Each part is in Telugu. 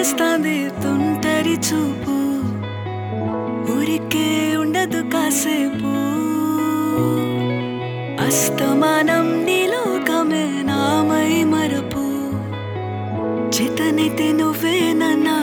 చుట్టేస్తాంది తుంటరి చూపు ఊరికే ఉండదు కాసేపు అస్తమానం నీలోకమే నామై మరపు చేతనైతే నువ్వే నా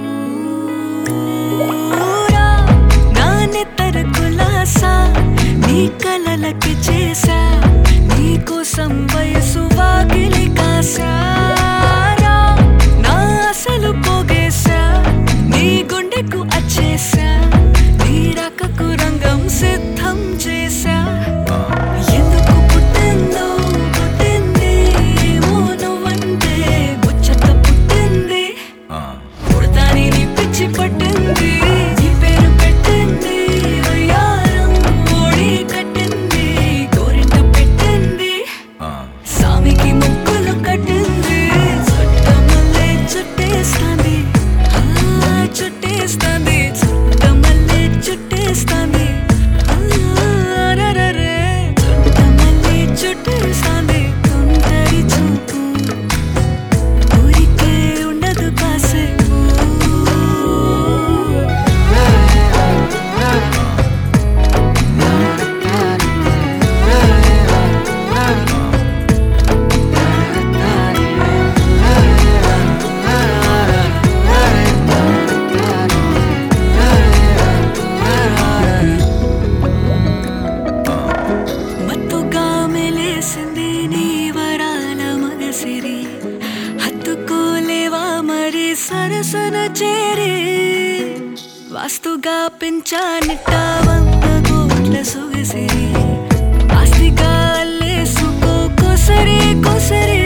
పూరా నా నెత్తర కులాసా నీ కలలకి చేసా నీ కోసం వయసు వాకిలి కాసారా నా అసలు పోగేసా నీ గుండెకు అచ్చేసా నీ రకకు రంగం సిద్ధం చేసా ఎందుకు పుట్టిందో పుట్టింది ఏమో నువ్వంటే ముచ్చట పుట్టింది పుడతాని నీ పిచ్చి పట్టింది నీ పేరు పెట్టింది వయ్యారం ఓడి కట్టింది గోరింట పెట్టింది సామికి ముక్కులు కట్టింది చుట్టమల్లే చుట్టేస్తాంది చుట్టేస్తాంది చుట్టమల్లే చుట్టేస్తాంది అరరరే చుట్టమల్లే చుట్టేస్తాంది తుంటరి చూపు ఊరికే ఉండదు కాసేపు మత్తుగా మెలేసింది నీ వరాల మగసిరి హత్తుకోలేవా మరి సరసన చేరి వాస్తుగా పెంచానిట్ట 100 కోట్ల సొగసిరి ఆస్తిగా అల్లేసుకో కొసరి కొసరి